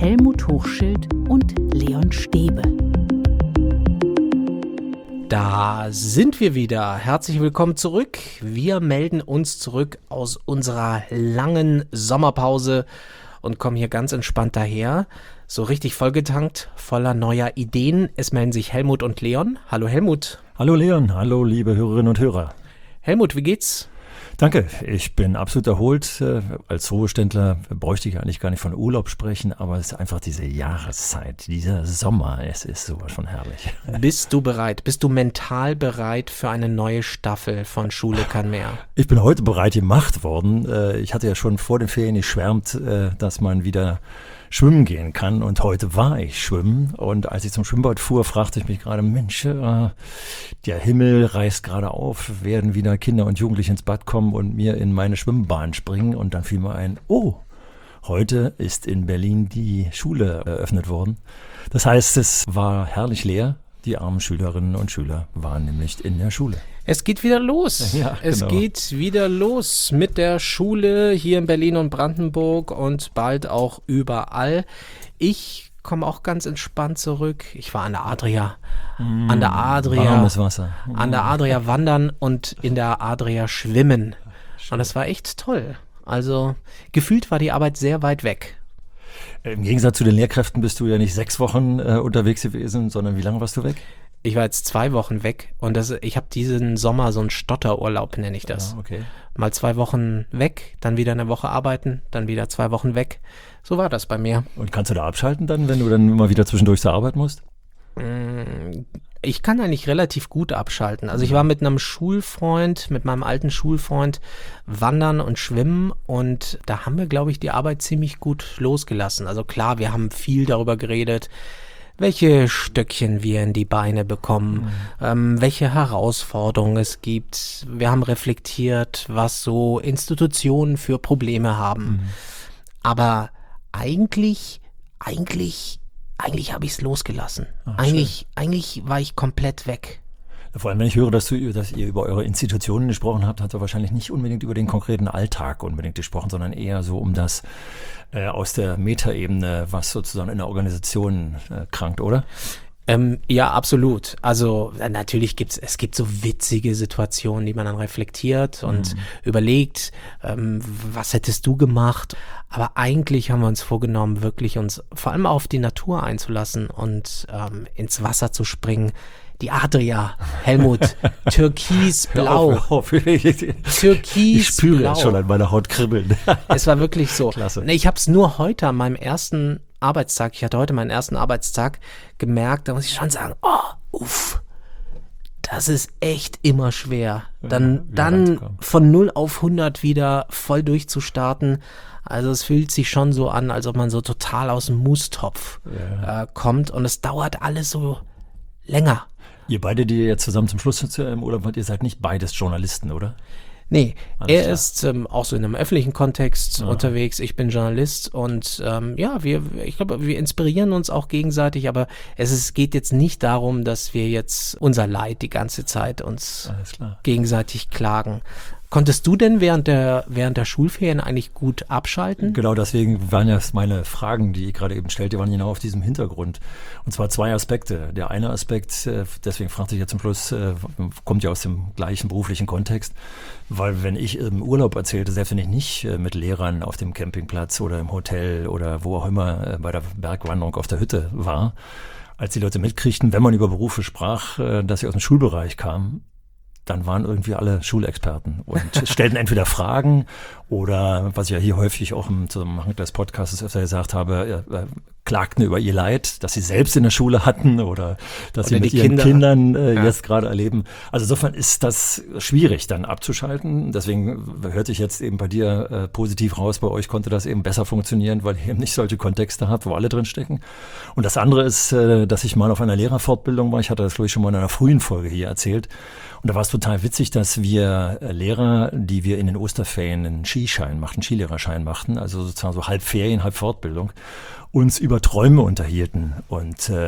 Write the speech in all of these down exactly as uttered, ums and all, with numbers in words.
Helmut Hochschild und Leon Stäbe. Da sind wir wieder. Herzlich willkommen zurück. Wir melden uns zurück aus unserer langen Sommerpause und kommen hier ganz entspannt daher. So richtig vollgetankt, voller neuer Ideen. Es melden sich Helmut und Leon. Hallo Helmut. Hallo Leon, hallo liebe Hörerinnen und Hörer. Helmut, wie geht's? Danke, ich bin absolut erholt. Als Ruheständler bräuchte ich eigentlich gar nicht von Urlaub sprechen, aber es ist einfach diese Jahreszeit, dieser Sommer, es ist sowas von herrlich. Bist du bereit? Bist du mental bereit für eine neue Staffel von Schule kann mehr? Ich bin heute bereit gemacht worden. Ich hatte ja schon vor den Ferien geschwärmt, dass man wieder schwimmen gehen kann, und heute war ich schwimmen, und als ich zum Schwimmbad fuhr, fragte ich mich gerade, Mensch, äh, der Himmel reißt gerade auf, werden wieder Kinder und Jugendliche ins Bad kommen und mir in meine Schwimmbahn springen, und dann fiel mir ein, oh, heute ist in Berlin die Schule eröffnet worden. Das heißt, es war herrlich leer. Die armen Schülerinnen und Schüler waren nämlich in der Schule. Es geht wieder los. Ja, es genau. geht wieder los mit der Schule hier in Berlin und Brandenburg und bald auch überall. Ich komme auch ganz entspannt zurück. Ich war an der Adria. Mm, an der Adria. Warmes Wasser. Mm. An der Adria wandern und in der Adria schwimmen. Und das war echt toll. Also gefühlt war die Arbeit sehr weit weg. Im Gegensatz zu den Lehrkräften bist du ja nicht sechs Wochen äh, unterwegs gewesen, sondern wie lange warst du weg? Ich war jetzt zwei Wochen weg, und das, ich habe diesen Sommer so einen Stotterurlaub, nenne ich das. Ja, okay. Mal zwei Wochen weg, dann wieder eine Woche arbeiten, dann wieder zwei Wochen weg. So war das bei mir. Und kannst du da abschalten dann, wenn du dann immer wieder zwischendurch zur Arbeit musst? Ich kann eigentlich relativ gut abschalten. Also ich war mit einem Schulfreund, mit meinem alten Schulfreund wandern und schwimmen, und da haben wir, glaube ich, die Arbeit ziemlich gut losgelassen. Also klar, wir haben viel darüber geredet, welche Stöckchen wir in die Beine bekommen, mhm. ähm, welche Herausforderungen es gibt. Wir haben reflektiert, was so Institutionen für Probleme haben. Mhm. Aber eigentlich, eigentlich, eigentlich habe ich es losgelassen. Ach, eigentlich, eigentlich war ich komplett weg. Vor allem, wenn ich höre, dass, du, dass ihr über eure Institutionen gesprochen habt, hat er wahrscheinlich nicht unbedingt über den konkreten Alltag unbedingt gesprochen, sondern eher so um das äh, aus der Metaebene, was sozusagen in der Organisation äh, krankt, oder? Ähm, ja, absolut. Also äh, natürlich gibt's, es gibt so witzige Situationen, die man dann reflektiert und mhm. überlegt, ähm, was hättest du gemacht? Aber eigentlich haben wir uns vorgenommen, wirklich uns vor allem auf die Natur einzulassen und ähm, ins Wasser zu springen. Die Adria, Helmut, türkisblau. Hör auf, hör auf. Türkisblau. Ich spüre es schon an meiner Haut kribbeln. Es war wirklich so. Klasse. Nee, ich habe es nur heute an meinem ersten Arbeitstag, ich hatte heute meinen ersten Arbeitstag gemerkt, da muss ich schon sagen, oh, uff, das ist echt immer schwer. Dann, ja, dann von null auf hundert wieder voll durchzustarten. Also es fühlt sich schon so an, als ob man so total aus dem Mustopf ja. äh, kommt, und es dauert alles so länger. Ihr beide, die jetzt zusammen zum Schluss im Urlaub wart, ihr seid nicht beides Journalisten, oder? Nee, Alles er klar. ist ähm, auch so in einem öffentlichen Kontext ja. unterwegs. Ich bin Journalist, und ähm, ja, wir, ich glaube, wir inspirieren uns auch gegenseitig, aber es ist, geht jetzt nicht darum, dass wir jetzt unser Leid die ganze Zeit uns gegenseitig klagen. Konntest du denn während der, während der Schulferien eigentlich gut abschalten? Genau, deswegen waren ja meine Fragen, die ich gerade eben stellte, waren genau auf diesem Hintergrund. Und zwar zwei Aspekte. Der eine Aspekt, deswegen fragte ich ja zum Schluss, kommt ja aus dem gleichen beruflichen Kontext, weil wenn ich im Urlaub erzählte, selbst wenn ich nicht mit Lehrern auf dem Campingplatz oder im Hotel oder wo auch immer bei der Bergwanderung auf der Hütte war, als die Leute mitkriegten, wenn man über Berufe sprach, dass sie aus dem Schulbereich kamen, dann waren irgendwie alle Schulexperten und stellten entweder Fragen oder, was ich ja hier häufig auch im Zusammenhang des Podcasts öfter gesagt habe, äh, klagten über ihr Leid, dass sie selbst in der Schule hatten oder dass oder sie mit die ihren Kinder. Kindern äh, Ja. jetzt gerade erleben. Also insofern ist das schwierig dann abzuschalten. Deswegen hörte ich jetzt eben bei dir äh, positiv raus, bei euch konnte das eben besser funktionieren, weil ihr eben nicht solche Kontexte habt, wo alle drin stecken. Und das andere ist, äh, dass ich mal auf einer Lehrerfortbildung war. Ich hatte das, glaube ich, schon mal in einer frühen Folge hier erzählt. Und da war es total witzig, dass wir Lehrer, die wir in den Osterferien einen Skischein machten, Skilehrerschein machten, also sozusagen so halb Ferien, halb Fortbildung, uns über Träume unterhielten. Und äh,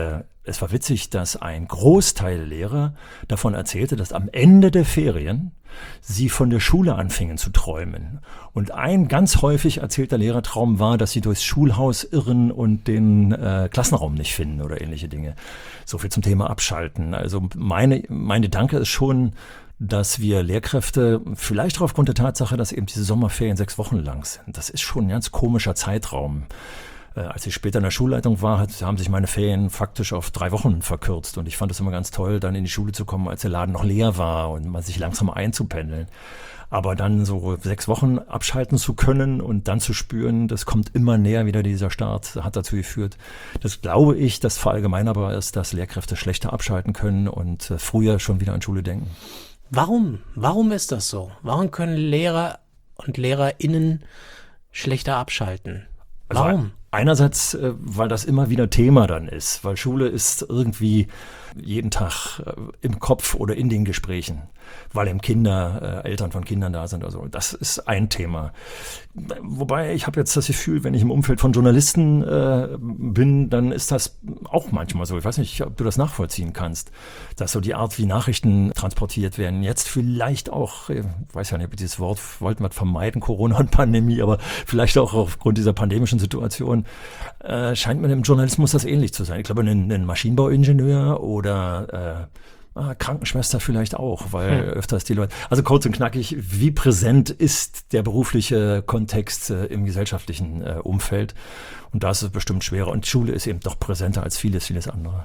es war witzig, dass ein Großteil der Lehrer davon erzählte, dass am Ende der Ferien sie von der Schule anfingen zu träumen. Und ein ganz häufig erzählter Lehrertraum war, dass sie durchs Schulhaus irren und den äh, Klassenraum nicht finden oder ähnliche Dinge. So viel zum Thema Abschalten. Also meine, mein Gedanke ist schon, dass wir Lehrkräfte, vielleicht auch aufgrund der Tatsache, dass eben diese Sommerferien sechs Wochen lang sind, das ist schon ein ganz komischer Zeitraum. Als ich später in der Schulleitung war, hat, haben sich meine Ferien faktisch auf drei Wochen verkürzt. Und ich fand es immer ganz toll, dann in die Schule zu kommen, als der Laden noch leer war und man sich langsam einzupendeln. Aber dann so sechs Wochen abschalten zu können und dann zu spüren, das kommt immer näher wieder dieser Start, hat dazu geführt, das glaube ich, dass verallgemeinerbar ist, dass Lehrkräfte schlechter abschalten können und früher schon wieder an Schule denken. Warum? Warum ist das so? Warum können Lehrer und LehrerInnen schlechter abschalten? Warum? Also einerseits, weil das immer wieder Thema dann ist, weil Schule ist irgendwie jeden Tag im Kopf oder in den Gesprächen, weil eben Kinder, äh, Eltern von Kindern da sind. Also das ist ein Thema. Wobei ich habe jetzt das Gefühl, wenn ich im Umfeld von Journalisten äh, bin, dann ist das auch manchmal so. Ich weiß nicht, ob du das nachvollziehen kannst, dass so die Art, wie Nachrichten transportiert werden, jetzt vielleicht auch, ich weiß ja nicht, ob dieses Wort wollten wir vermeiden, Corona und Pandemie, aber vielleicht auch aufgrund dieser pandemischen Situation, äh, scheint mir im Journalismus das ähnlich zu sein. Ich glaube, ein, ein Maschinenbauingenieur oder äh, Ah, Krankenschwester vielleicht auch, weil hm. öfters die Leute, also kurz und knackig, wie präsent ist der berufliche Kontext äh, im gesellschaftlichen äh, Umfeld? Und da ist es bestimmt schwerer. Und Schule ist eben doch präsenter als vieles, vieles andere.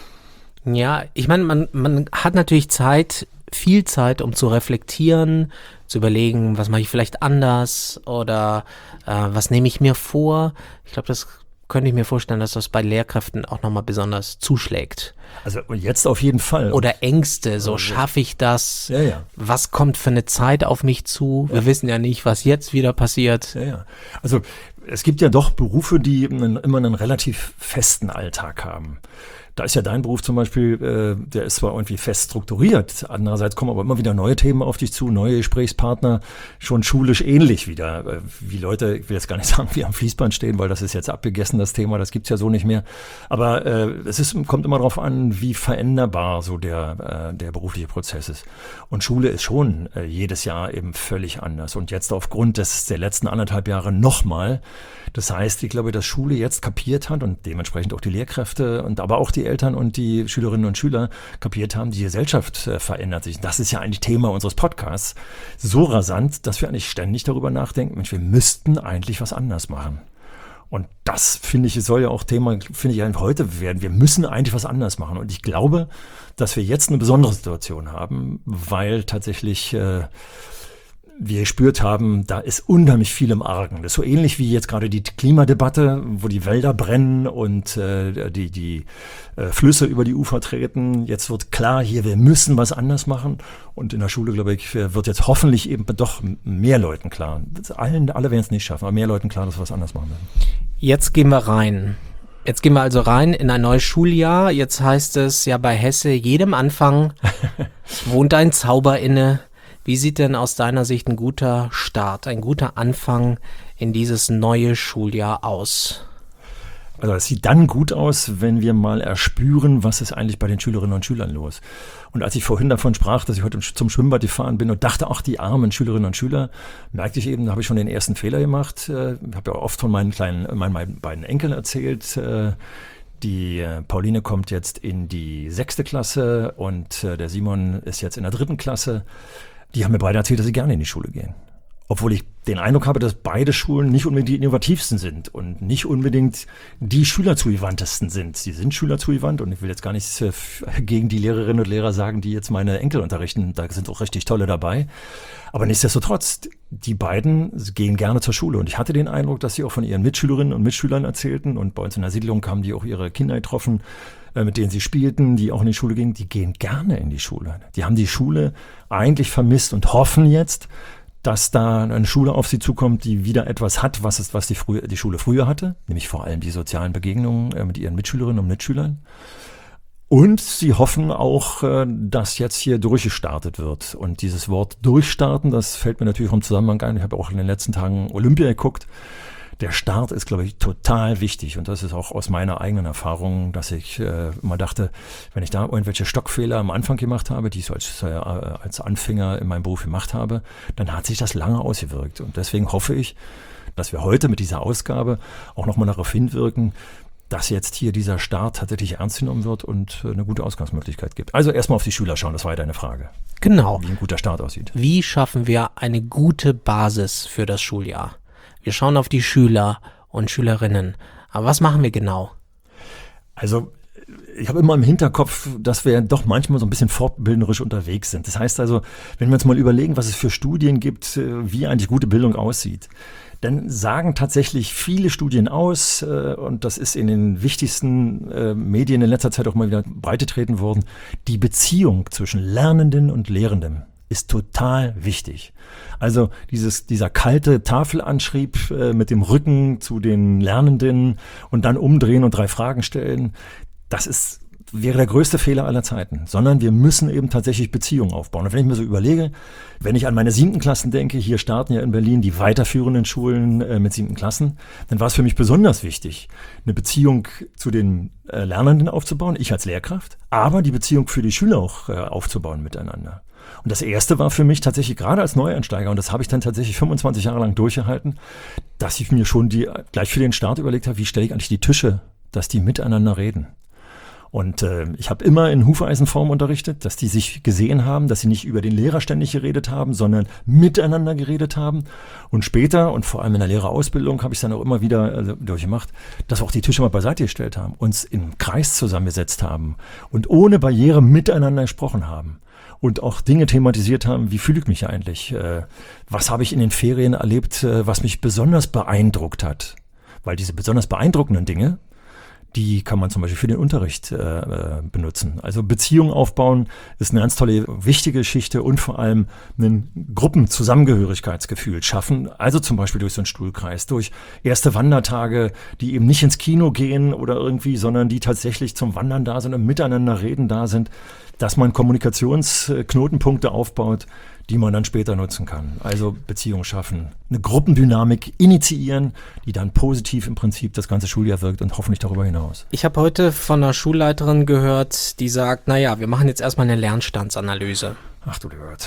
Ja, ich meine, man, man hat natürlich Zeit, viel Zeit, um zu reflektieren, zu überlegen, was mache ich vielleicht anders oder äh, was nehme ich mir vor. Ich glaube, das könnte ich mir vorstellen, dass das bei Lehrkräften auch nochmal besonders zuschlägt. Also jetzt auf jeden Fall. Oder Ängste, so schaffe ich das? Ja, ja. Was kommt für eine Zeit auf mich zu? Wir ja. wissen ja nicht, was jetzt wieder passiert. Ja, ja. Also es gibt ja doch Berufe, die einen, immer einen relativ festen Alltag haben. Da ist ja dein Beruf zum Beispiel, äh, der ist zwar irgendwie fest strukturiert, andererseits kommen aber immer wieder neue Themen auf dich zu, neue Gesprächspartner, schon schulisch ähnlich wieder. Äh, wie Leute, ich will jetzt gar nicht sagen, wie am Fließband stehen, weil das ist jetzt abgegessen, das Thema, das gibt's ja so nicht mehr. Aber äh, es ist, kommt immer darauf an, wie veränderbar so der, äh, der berufliche Prozess ist. Und Schule ist schon äh, jedes Jahr eben völlig anders. Und jetzt aufgrund des der letzten anderthalb Jahre nochmal. Das heißt, ich glaube, dass Schule jetzt kapiert hat und dementsprechend auch die Lehrkräfte und aber auch die Eltern und die Schülerinnen und Schüler kapiert haben, die Gesellschaft äh, verändert sich. Das ist ja eigentlich Thema unseres Podcasts. So rasant, dass wir eigentlich ständig darüber nachdenken, Mensch, wir müssten eigentlich was anders machen. Und das, finde ich, soll ja auch Thema, finde ich, eigentlich heute werden. Wir müssen eigentlich was anders machen. Und ich glaube, dass wir jetzt eine besondere Situation haben, weil tatsächlich äh, wir gespürt haben, da ist unheimlich viel im Argen. Das ist so ähnlich wie jetzt gerade die Klimadebatte, wo die Wälder brennen und äh, die, die äh, Flüsse über die Ufer treten. Jetzt wird klar, hier, wir müssen was anders machen. Und in der Schule, glaube ich, wird jetzt hoffentlich eben doch mehr Leuten klar. Allen, alle werden es nicht schaffen, aber mehr Leuten klar, dass wir was anders machen werden. Jetzt gehen wir rein. Jetzt gehen wir also rein in ein neues Schuljahr. Jetzt heißt es ja bei Hesse, jedem Anfang wohnt ein Zauber inne. Wie sieht denn aus deiner Sicht ein guter Start, ein guter Anfang in dieses neue Schuljahr aus? Also es sieht dann gut aus, wenn wir mal erspüren, was ist eigentlich bei den Schülerinnen und Schülern los. Und als ich vorhin davon sprach, dass ich heute zum Schwimmbad gefahren bin und dachte, ach, die armen Schülerinnen und Schüler, merkte ich eben, da habe ich schon den ersten Fehler gemacht. Ich habe ja oft von meinen kleinen, meinen beiden Enkeln erzählt. Die Pauline kommt jetzt in die sechste Klasse und der Simon ist jetzt in der dritten Klasse. Die haben mir beide erzählt, dass sie gerne in die Schule gehen. Obwohl ich den Eindruck habe, dass beide Schulen nicht unbedingt die innovativsten sind und nicht unbedingt die schülerzugewandtesten sind. Sie sind schülerzugewandt und ich will jetzt gar nichts gegen die Lehrerinnen und Lehrer sagen, die jetzt meine Enkel unterrichten. Da sind auch richtig tolle dabei. Aber nichtsdestotrotz, die beiden gehen gerne zur Schule. Und ich hatte den Eindruck, dass sie auch von ihren Mitschülerinnen und Mitschülern erzählten. Und bei uns in der Siedlung haben die auch ihre Kinder getroffen, mit denen sie spielten, die auch in die Schule gingen. Die gehen gerne in die Schule. Die haben die Schule eigentlich vermisst und hoffen jetzt, dass da eine Schule auf sie zukommt, die wieder etwas hat, was es, was die, früher, die Schule früher hatte, nämlich vor allem die sozialen Begegnungen mit ihren Mitschülerinnen und Mitschülern. Und sie hoffen auch, dass jetzt hier durchgestartet wird. Und dieses Wort durchstarten, das fällt mir natürlich im Zusammenhang ein. Ich habe auch in den letzten Tagen Olympia geguckt. der Start ist, glaube ich, total wichtig. Und das ist auch aus meiner eigenen Erfahrung, dass ich äh, immer dachte, wenn ich da irgendwelche Stockfehler am Anfang gemacht habe, die ich so als, äh, als Anfänger in meinem Beruf gemacht habe, dann hat sich das lange ausgewirkt. Und deswegen hoffe ich, dass wir heute mit dieser Ausgabe auch nochmal darauf hinwirken, dass jetzt hier dieser Start tatsächlich ernst genommen wird und eine gute Ausgangsmöglichkeit gibt. Also erstmal auf die Schüler schauen, das war ja deine Frage. Genau. Wie ein guter Start aussieht. Wie schaffen wir eine gute Basis für das Schuljahr? Wir schauen auf die Schüler und Schülerinnen. Aber was machen wir genau? Also ich habe immer im Hinterkopf, dass wir doch manchmal so ein bisschen fortbildnerisch unterwegs sind. Das heißt also, wenn wir uns mal überlegen, was es für Studien gibt, wie eigentlich gute Bildung aussieht, dann sagen tatsächlich viele Studien aus, äh, und das ist in den wichtigsten äh, Medien in letzter Zeit auch mal wieder breitgetreten worden, die Beziehung zwischen Lernenden und Lehrendem ist total wichtig. Also dieses, dieser kalte Tafelanschrieb äh, mit dem Rücken zu den Lernenden und dann umdrehen und drei Fragen stellen, das ist wäre der größte Fehler aller Zeiten, sondern wir müssen eben tatsächlich Beziehungen aufbauen. Und wenn ich mir so überlege, wenn ich an meine siebten Klassen denke, hier starten ja in Berlin die weiterführenden Schulen äh, mit siebten Klassen, dann war es für mich besonders wichtig, eine Beziehung zu den äh, Lernenden aufzubauen, ich als Lehrkraft, aber die Beziehung für die Schüler auch äh, aufzubauen miteinander. Und das Erste war für mich tatsächlich gerade als Neueinsteiger, und das habe ich dann tatsächlich fünfundzwanzig Jahre lang durchgehalten, dass ich mir schon die gleich für den Start überlegt habe, wie stelle ich eigentlich die Tische, dass die miteinander reden. Und äh, ich habe immer in Hufeisenform unterrichtet, dass die sich gesehen haben, dass sie nicht über den Lehrer ständig geredet haben, sondern miteinander geredet haben. Und später, und vor allem in der Lehrerausbildung, habe ich es dann auch immer wieder äh, durchgemacht, dass wir auch die Tische mal beiseite gestellt haben, uns im Kreis zusammengesetzt haben und ohne Barriere miteinander gesprochen haben. Und auch Dinge thematisiert haben, wie fühle ich mich eigentlich? Äh, was habe ich in den Ferien erlebt, äh, was mich besonders beeindruckt hat? Weil diese besonders beeindruckenden Dinge, die kann man zum Beispiel für den Unterricht äh, benutzen. Also Beziehungen aufbauen ist eine ganz tolle, wichtige Geschichte und vor allem ein Gruppenzusammengehörigkeitsgefühl schaffen. Also zum Beispiel durch so einen Stuhlkreis, durch erste Wandertage, die eben nicht ins Kino gehen oder irgendwie, sondern die tatsächlich zum Wandern da sind und miteinander reden da sind, dass man Kommunikationsknotenpunkte aufbaut, die man dann später nutzen kann. Also Beziehungen schaffen, eine Gruppendynamik initiieren, die dann positiv im Prinzip das ganze Schuljahr wirkt und hoffentlich darüber hinaus. Ich habe heute von einer Schulleiterin gehört, die sagt, naja, wir machen jetzt erstmal eine Lernstandsanalyse. Ach du lieber Gott.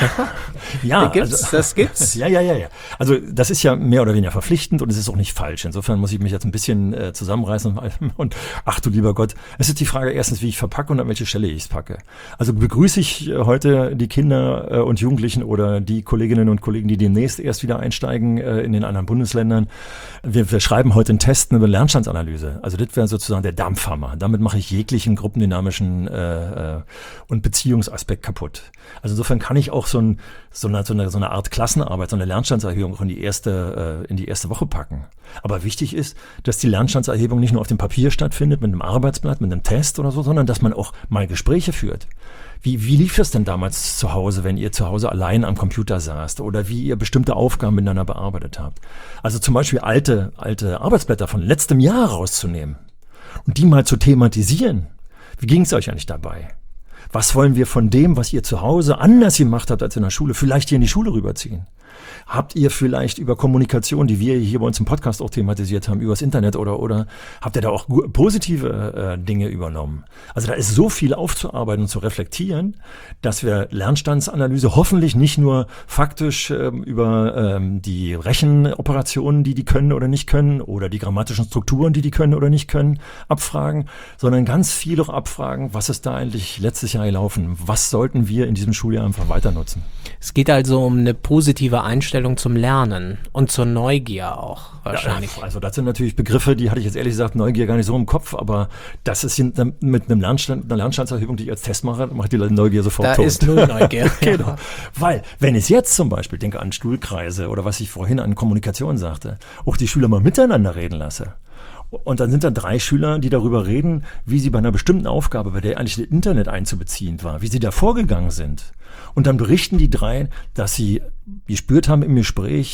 Ja, gibt's, also, das gibt's. Ja, ja, ja, ja. Also das ist ja mehr oder weniger verpflichtend und es ist auch nicht falsch. Insofern muss ich mich jetzt ein bisschen äh, zusammenreißen und ach du lieber Gott. Es ist die Frage erstens, wie ich verpacke und an welche Stelle ich es packe. Also begrüße ich äh, heute die Kinder äh, und Jugendlichen oder die Kolleginnen und Kollegen, die demnächst erst wieder einsteigen äh, in den anderen Bundesländern. Wir, wir schreiben heute einen Test, eine Lernstandsanalyse. Also das wäre sozusagen der Dampfhammer. Damit mache ich jeglichen gruppendynamischen äh, äh, und Beziehungsaspekt kaputt. Also insofern kann ich auch so, ein, so, eine, so, eine, so eine Art Klassenarbeit, so eine Lernstandserhebung auch in die erste, äh, in die erste Woche packen. Aber wichtig ist, dass die Lernstandserhebung nicht nur auf dem Papier stattfindet, mit einem Arbeitsblatt, mit einem Test oder so, sondern dass man auch mal Gespräche führt. Wie, wie lief das denn damals zu Hause, wenn ihr zu Hause allein am Computer saßt oder wie ihr bestimmte Aufgaben miteinander bearbeitet habt? Also zum Beispiel alte, alte Arbeitsblätter von letztem Jahr rauszunehmen und die mal zu thematisieren. Wie ging es euch eigentlich dabei? Was wollen wir von dem, was ihr zu Hause anders gemacht habt als in der Schule, vielleicht hier in die Schule rüberziehen? Habt ihr vielleicht über Kommunikation, die wir hier bei uns im Podcast auch thematisiert haben, übers Internet oder oder habt ihr da auch positive äh, Dinge übernommen? Also da ist so viel aufzuarbeiten und zu reflektieren, dass wir Lernstandsanalyse hoffentlich nicht nur faktisch ähm, über ähm, die Rechenoperationen, die die können oder nicht können, oder die grammatischen Strukturen, die die können oder nicht können, abfragen, sondern ganz viel auch abfragen, was ist da eigentlich letztes Jahr gelaufen? Was sollten wir in diesem Schuljahr einfach weiter nutzen? Es geht also um eine positive Einstellung zum Lernen und zur Neugier auch wahrscheinlich. Ja, also das sind natürlich Begriffe, die hatte ich jetzt ehrlich gesagt Neugier gar nicht so im Kopf, aber das ist mit einem Lernstand, einer Lernstandserhebung, die ich als Test mache, macht die Neugier sofort da tot. Da ist null Neugier. Genau. Ja. Weil, wenn ich jetzt zum Beispiel denke an Stuhlkreise oder was ich vorhin an Kommunikation sagte, auch die Schüler mal miteinander reden lasse. Und dann sind da drei Schüler, die darüber reden, wie sie bei einer bestimmten Aufgabe, bei der eigentlich das Internet einzubeziehen war, wie sie da vorgegangen sind. Und dann berichten die drei, dass sie gespürt haben im Gespräch,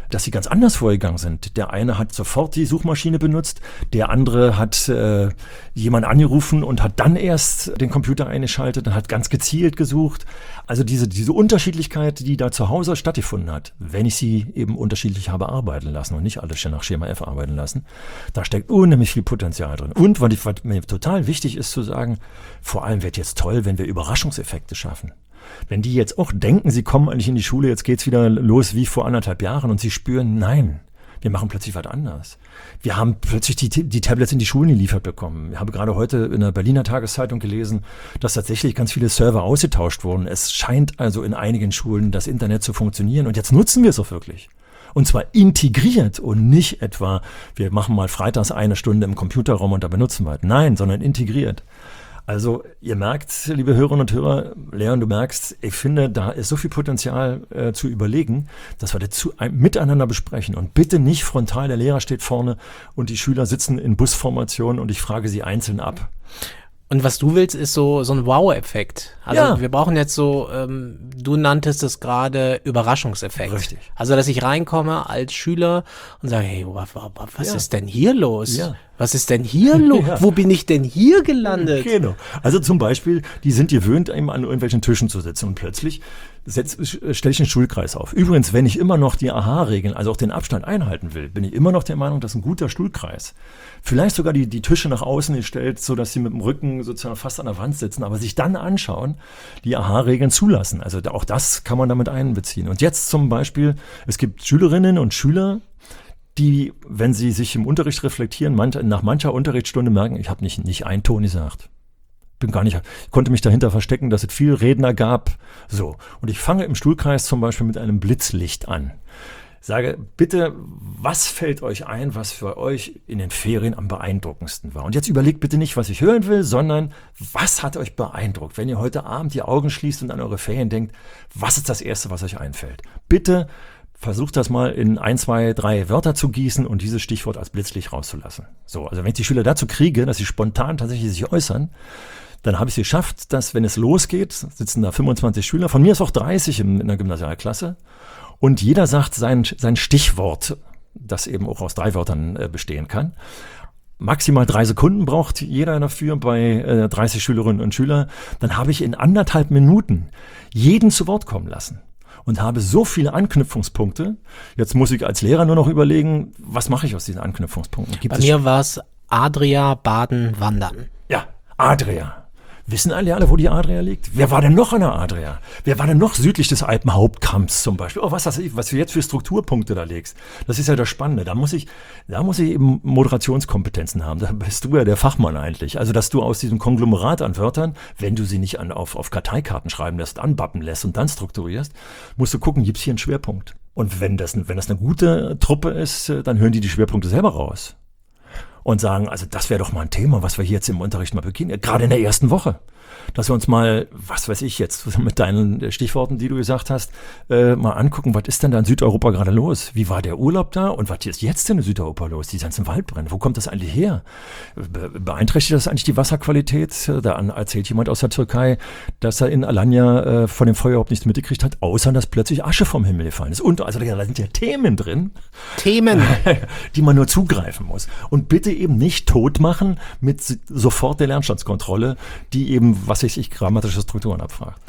dass sie ganz anders vorgegangen sind. Der eine hat sofort die Suchmaschine benutzt, der andere hat äh, jemanden angerufen und hat dann erst den Computer eingeschaltet und hat ganz gezielt gesucht. Also diese, diese Unterschiedlichkeit, die da zu Hause stattgefunden hat, wenn ich sie eben unterschiedlich habe arbeiten lassen und nicht alles schon nach Schema F arbeiten lassen, da steckt unheimlich viel Potenzial drin. Und was, was mir total wichtig ist zu sagen, vor allem wird jetzt toll, wenn wir Überraschungseffekte schaffen. Wenn die jetzt auch denken, sie kommen eigentlich in die Schule, jetzt geht's wieder los wie vor anderthalb Jahren und sie spüren, nein, wir machen plötzlich was anderes. Wir haben plötzlich die, die Tablets in die Schulen geliefert bekommen. Ich habe gerade heute in der Berliner Tageszeitung gelesen, dass tatsächlich ganz viele Server ausgetauscht wurden. Es scheint also in einigen Schulen das Internet zu funktionieren und jetzt nutzen wir es auch wirklich. Und zwar integriert und nicht etwa, wir machen mal freitags eine Stunde im Computerraum und da benutzen wir es. Nein, sondern integriert. Also ihr merkt, liebe Hörerinnen und Hörer, Leon, du merkst, ich finde, da ist so viel Potenzial äh, zu überlegen, dass wir das zu, ein, miteinander besprechen. Und bitte nicht frontal, der Lehrer steht vorne und die Schüler sitzen in Busformationen und ich frage sie einzeln ab. Und was du willst, ist so, so ein Wow-Effekt. Also Ja. wir brauchen jetzt so, ähm, du nanntest es gerade Überraschungseffekt. Richtig. Also dass ich reinkomme als Schüler und sage, hey, was, was Ja. ist denn hier los? Ja. Was ist denn hier los? Ja. Wo bin ich denn hier gelandet? Genau. Also zum Beispiel, die sind gewöhnt, eben an irgendwelchen Tischen zu sitzen und plötzlich stelle ich einen Stuhlkreis auf. Übrigens, wenn ich immer noch die A H-Regeln, also auch den Abstand einhalten will, bin ich immer noch der Meinung, das ist ein guter Stuhlkreis. Vielleicht sogar die, die Tische nach außen gestellt, so dass sie mit dem Rücken sozusagen fast an der Wand sitzen, aber sich dann anschauen, die A H-Regeln zulassen. Also auch das kann man damit einbeziehen. Und jetzt zum Beispiel, es gibt Schülerinnen und Schüler, die, wenn sie sich im Unterricht reflektieren, manch, nach mancher Unterrichtsstunde merken, ich habe nicht, nicht einen Ton gesagt. Bin gar nicht, ich konnte mich dahinter verstecken, dass es viel Redner gab. So. Und ich fange im Stuhlkreis zum Beispiel mit einem Blitzlicht an. Sage, bitte, was fällt euch ein, was für euch in den Ferien am beeindruckendsten war? Und jetzt überlegt bitte nicht, was ich hören will, sondern was hat euch beeindruckt? Wenn ihr heute Abend die Augen schließt und an eure Ferien denkt, was ist das Erste, was euch einfällt? Bitte versucht das mal in ein, zwei, drei Wörter zu gießen und dieses Stichwort als Blitzlicht rauszulassen. So, also wenn ich die Schüler dazu kriege, dass sie spontan tatsächlich sich äußern, dann habe ich es geschafft, dass, wenn es losgeht, sitzen da fünfundzwanzig Schüler, von mir ist auch dreißig in, in der Gymnasialklasse, und jeder sagt sein, sein Stichwort, das eben auch aus drei Wörtern äh, bestehen kann. Maximal drei Sekunden braucht jeder dafür bei äh, dreißig Schülerinnen und Schülern. Dann habe ich in anderthalb Minuten jeden zu Wort kommen lassen und habe so viele Anknüpfungspunkte. Jetzt muss ich als Lehrer nur noch überlegen, was mache ich aus diesen Anknüpfungspunkten? Gibt Bei es mir war es Adria, Baden, Wandern. Ja, Adria. Wissen alle alle, wo die Adria liegt? Wer war denn noch an der Adria? Wer war denn noch südlich des Alpenhauptkamms zum Beispiel? Oh, was, das, was du jetzt für Strukturpunkte da legst. Das ist ja das Spannende. Da muss ich, da muss ich eben Moderationskompetenzen haben. Da bist du ja der Fachmann eigentlich. Also, dass du aus diesem Konglomerat an Wörtern, wenn du sie nicht an, auf, auf Karteikarten schreiben lässt, anbappen lässt und dann strukturierst, musst du gucken, gibt's hier einen Schwerpunkt? Und wenn das, wenn das eine gute Truppe ist, dann hören die die Schwerpunkte selber raus. Und sagen, also das wäre doch mal ein Thema, was wir hier jetzt im Unterricht mal beginnen, gerade in der ersten Woche. Dass wir uns mal, was weiß ich jetzt, mit deinen Stichworten, die du gesagt hast, äh, mal angucken, was ist denn da in Südeuropa gerade los? Wie war der Urlaub da und was ist jetzt denn in Südeuropa los? Die ganzen Waldbrände, wo kommt das eigentlich her? Be- beeinträchtigt das eigentlich die Wasserqualität? Da erzählt jemand aus der Türkei, dass er in Alanya äh, von dem Feuer überhaupt nichts mitgekriegt hat, außer dass plötzlich Asche vom Himmel gefallen ist. Und also da sind ja Themen drin, Themen. die man nur zugreifen muss. Und bitte eben nicht tot machen mit sofort der Lernstandskontrolle, die eben, was weiß ich, grammatische Strukturen abfragt.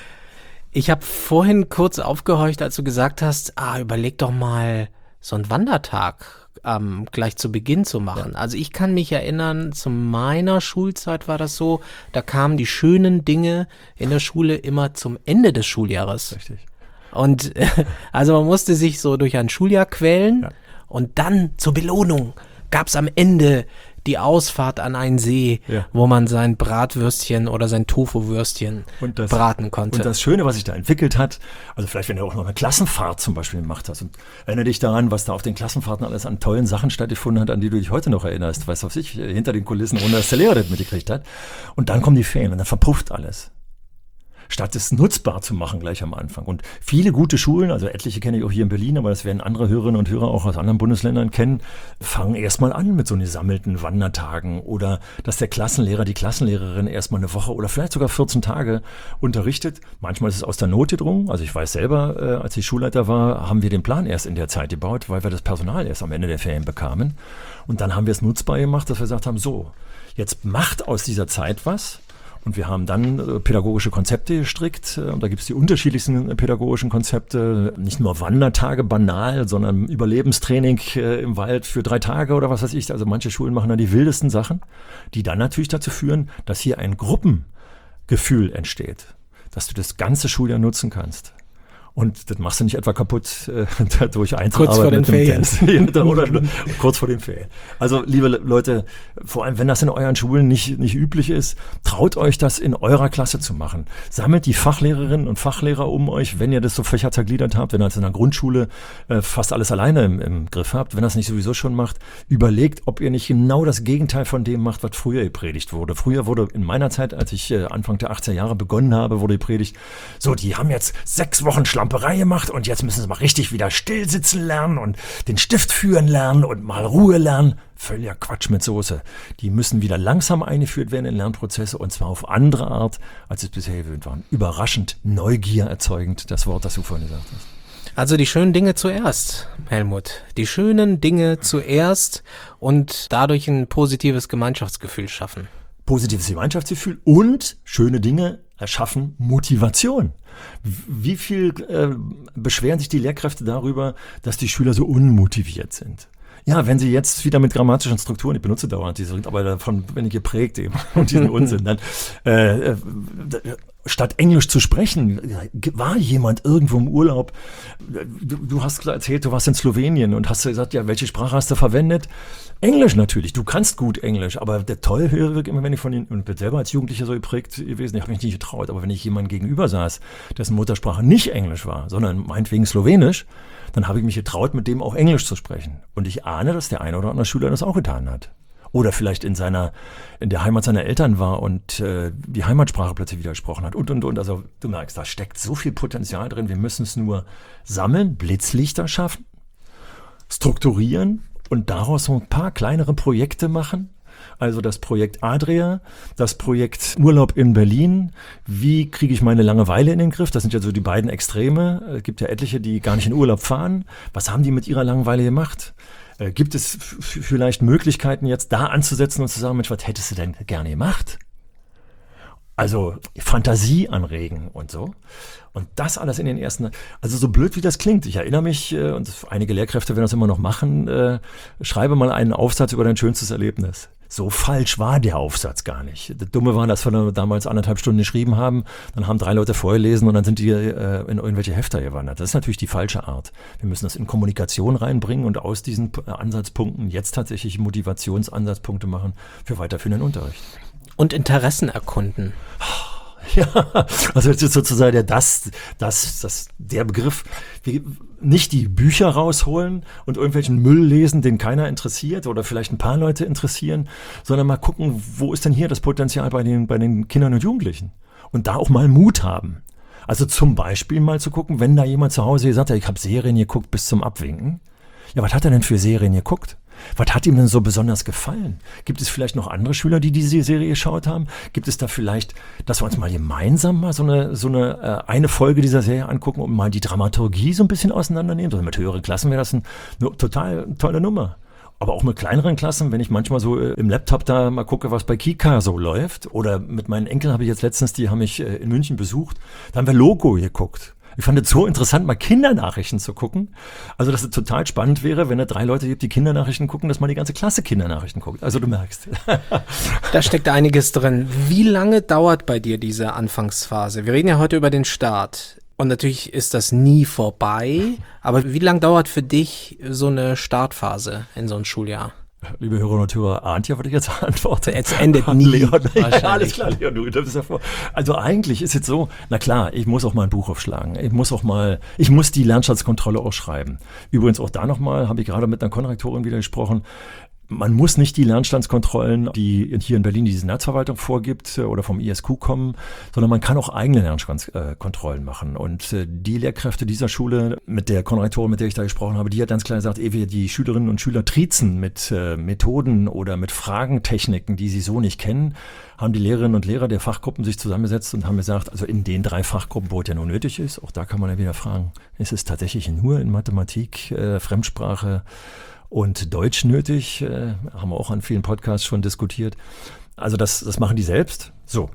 Ich habe vorhin kurz aufgehorcht, als du gesagt hast, ah, überleg doch mal, so einen Wandertag ähm, gleich zu Beginn zu machen. Ja. Also ich kann mich erinnern, zu meiner Schulzeit war das so, da kamen die schönen Dinge in der Schule immer zum Ende des Schuljahres. Richtig. Und also man musste sich so durch ein Schuljahr quälen, ja. Und dann zur Belohnung gab es am Ende die Ausfahrt an einen See, ja. Wo man sein Bratwürstchen oder sein Tofu-Würstchen und das, braten konnte. Und das Schöne, was sich da entwickelt hat, also vielleicht, wenn du auch noch eine Klassenfahrt zum Beispiel gemacht hast und erinnere dich daran, was da auf den Klassenfahrten alles an tollen Sachen stattgefunden hat, an die du dich heute noch erinnerst, weißt du, was ich, hinter den Kulissen, ohne dass der Lehrer das mitgekriegt hat. Und dann kommen die Ferien und dann verpufft alles. statt es nutzbar zu machen gleich am Anfang. Und viele gute Schulen, also etliche kenne ich auch hier in Berlin, aber das werden andere Hörerinnen und Hörer auch aus anderen Bundesländern kennen, fangen erstmal an mit so gesammelten Wandertagen oder dass der Klassenlehrer, die Klassenlehrerin erstmal eine Woche oder vielleicht sogar vierzehn Tage unterrichtet. Manchmal ist es aus der Not gedrungen. Also ich weiß selber, äh, als ich Schulleiter war, haben wir den Plan erst in der Zeit gebaut, weil wir das Personal erst am Ende der Ferien bekamen. Und dann haben wir es nutzbar gemacht, dass wir gesagt haben, so, jetzt macht aus dieser Zeit was. Und wir haben dann äh, pädagogische Konzepte gestrickt. Äh, und da gibt es die unterschiedlichsten äh, pädagogischen Konzepte. Nicht nur Wandertage banal, sondern Überlebenstraining äh, im Wald für drei Tage oder was weiß ich. Also manche Schulen machen da die wildesten Sachen, die dann natürlich dazu führen, dass hier ein Gruppengefühl entsteht, dass du das ganze Schuljahr nutzen kannst. Und das machst du nicht etwa kaputt äh, durch Einzelarbeit. Kurz vor den Ferien. Oder kurz vor den Ferien. Also, liebe Leute, vor allem, wenn das in euren Schulen nicht, nicht üblich ist, traut euch das in eurer Klasse zu machen. Sammelt die Fachlehrerinnen und Fachlehrer um euch, wenn ihr das so Fächer zergliedert habt, wenn ihr das in der Grundschule äh, fast alles alleine im, im Griff habt, wenn ihr das nicht sowieso schon macht, überlegt, ob ihr nicht genau das Gegenteil von dem macht, was früher gepredigt wurde. Früher wurde in meiner Zeit, als ich äh, Anfang der achtziger Jahre begonnen habe, wurde gepredigt, so, die haben jetzt sechs Wochen Schlamperei gemacht und jetzt müssen sie mal richtig wieder still sitzen lernen und den Stift führen lernen und mal Ruhe lernen. Völliger Quatsch mit Soße. Die müssen wieder langsam eingeführt werden in Lernprozesse und zwar auf andere Art, als es bisher gewöhnt waren. Überraschend, Neugier erzeugend, das Wort, das du vorhin gesagt hast. Also die schönen Dinge zuerst, Helmut. Die schönen Dinge zuerst und dadurch ein positives Gemeinschaftsgefühl schaffen. Positives Gemeinschaftsgefühl und schöne Dinge erschaffen Motivation. Wie viel äh, beschweren sich die Lehrkräfte darüber, dass die Schüler so unmotiviert sind? Ja, wenn sie jetzt wieder mit grammatischen Strukturen, ich benutze dauernd diese, aber davon bin ich geprägt eben und diesen Unsinn, dann äh, statt Englisch zu sprechen, war jemand irgendwo im Urlaub, du, du hast erzählt, du warst in Slowenien und hast gesagt, ja, welche Sprache hast du verwendet? Englisch natürlich, du kannst gut Englisch, aber der toll höre ich immer, wenn ich von den, und bin selber als Jugendlicher so geprägt gewesen, ich habe mich nicht getraut, aber wenn ich jemandem gegenüber saß, dessen Muttersprache nicht Englisch war, sondern meinetwegen Slowenisch, dann habe ich mich getraut, mit dem auch Englisch zu sprechen. Und ich ahne, dass der eine oder andere Schüler das auch getan hat. Oder vielleicht in seiner, in der Heimat seiner Eltern war und äh, die Heimatsprache plötzlich wieder gesprochen hat und, und, und. Also du merkst, da steckt so viel Potenzial drin. Wir müssen es nur sammeln, Blitzlichter schaffen, strukturieren und daraus so ein paar kleinere Projekte machen. Also das Projekt Adria, das Projekt Urlaub in Berlin. Wie kriege ich meine Langeweile in den Griff? Das sind ja so die beiden Extreme. Es gibt ja etliche, die gar nicht in Urlaub fahren. Was haben die mit ihrer Langeweile gemacht? Äh, gibt es f- vielleicht Möglichkeiten, jetzt da anzusetzen und zu sagen, Mensch, was hättest du denn gerne gemacht? Also Fantasie anregen und so. Und das alles in den ersten, also so blöd wie das klingt. Ich erinnere mich, äh, und einige Lehrkräfte werden das immer noch machen, äh, schreibe mal einen Aufsatz über dein schönstes Erlebnis. So falsch war der Aufsatz gar nicht. Das Dumme war, dass wir damals anderthalb Stunden geschrieben haben, dann haben drei Leute vorgelesen und dann sind die äh, in irgendwelche Hefter gewandert. Das ist natürlich die falsche Art. Wir müssen das in Kommunikation reinbringen und aus diesen Ansatzpunkten jetzt tatsächlich Motivationsansatzpunkte machen für weiterführenden Unterricht. Und Interessen erkunden. Ja, also jetzt ist sozusagen der, das, das, das, der Begriff, wir nicht die Bücher rausholen und irgendwelchen Müll lesen, den keiner interessiert oder vielleicht ein paar Leute interessieren, sondern mal gucken, wo ist denn hier das Potenzial bei den, bei den Kindern und Jugendlichen? Und da auch mal Mut haben. Also zum Beispiel mal zu gucken, wenn da jemand zu Hause sagt, ja, ich habe Serien geguckt bis zum Abwinken. Ja, was hat er denn für Serien geguckt? Was hat ihm denn so besonders gefallen? Gibt es vielleicht noch andere Schüler, die diese Serie geschaut haben? Gibt es da vielleicht, dass wir uns mal gemeinsam mal so eine, so eine, äh, eine Folge dieser Serie angucken und mal die Dramaturgie so ein bisschen auseinandernehmen? So mit höheren Klassen wäre das ein, eine total tolle Nummer. Aber auch mit kleineren Klassen, wenn ich manchmal so äh, im Laptop da mal gucke, was bei Kika so läuft. Oder mit meinen Enkeln habe ich jetzt letztens, die haben mich äh, in München besucht, da haben wir Logo geguckt. Ich fand es so interessant, mal Kindernachrichten zu gucken. Also, dass es total spannend wäre, wenn es drei Leute gibt, die Kindernachrichten gucken, dass mal die ganze Klasse Kindernachrichten guckt. Also, du merkst. Da steckt einiges drin. Wie lange dauert bei dir diese Anfangsphase? Wir reden ja heute über den Start. Und natürlich ist das nie vorbei. Aber wie lange dauert für dich so eine Startphase in so einem Schuljahr? Liebe Hörerinnen und Hörer, ahnt ja, was ich jetzt antworte. Jetzt endet nie. Leon, ja, alles klar, Leon, du das ist ja vor. Also eigentlich ist es so, na klar, ich muss auch mal ein Buch aufschlagen. Ich muss auch mal, ich muss die Lernschatzkontrolle auch schreiben. Übrigens auch da nochmal, habe ich gerade mit einer Konrektorin wieder gesprochen. Man muss nicht die Lernstandskontrollen, die hier in Berlin die Senatsverwaltung vorgibt oder vom I S Q kommen, sondern man kann auch eigene Lernstandskontrollen machen. Und die Lehrkräfte dieser Schule, mit der Konrektorin, mit der ich da gesprochen habe, die hat ganz klar gesagt, ehe wir die Schülerinnen und Schüler triezen mit Methoden oder mit Fragentechniken, die sie so nicht kennen, haben die Lehrerinnen und Lehrer der Fachgruppen sich zusammengesetzt und haben gesagt, also in den drei Fachgruppen, wo es ja nur nötig ist, auch da kann man ja wieder fragen, ist es tatsächlich nur in Mathematik, äh, Fremdsprache und Deutsch nötig? Äh, haben wir auch an vielen Podcasts schon diskutiert. Also das, das machen die selbst. So.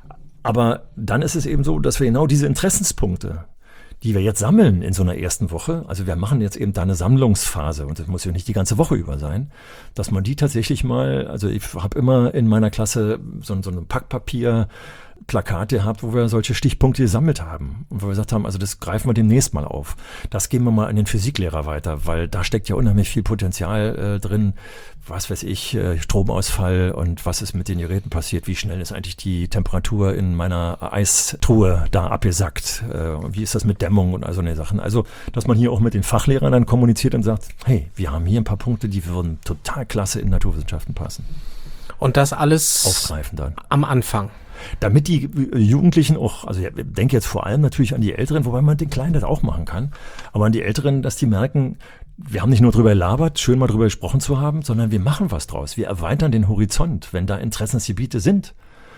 Aber dann ist es eben so, dass wir genau diese Interessenspunkte, die wir jetzt sammeln in so einer ersten Woche, also wir machen jetzt eben da eine Sammlungsphase und das muss ja nicht die ganze Woche über sein, dass man die tatsächlich mal, also ich habe immer in meiner Klasse so, so ein Packpapier, Plakate gehabt, wo wir solche Stichpunkte gesammelt haben und wo wir gesagt haben, also das greifen wir demnächst mal auf. Das geben wir mal an den Physiklehrer weiter, weil da steckt ja unheimlich viel Potenzial äh, drin, was weiß ich, äh, Stromausfall und was ist mit den Geräten passiert, wie schnell ist eigentlich die Temperatur in meiner Eistruhe da abgesackt, äh, wie ist das mit Dämmung und all so eine Sachen. Also, dass man hier auch mit den Fachlehrern dann kommuniziert und sagt, hey, wir haben hier ein paar Punkte, die würden total klasse in Naturwissenschaften passen. Und das alles aufgreifen dann am Anfang. Damit die Jugendlichen auch, also ich denke jetzt vor allem natürlich an die Älteren, wobei man den Kleinen das auch machen kann, aber an die Älteren, dass die merken, wir haben nicht nur drüber gelabert, schön mal drüber gesprochen zu haben, sondern wir machen was draus. Wir erweitern den Horizont, wenn da Interessensgebiete sind.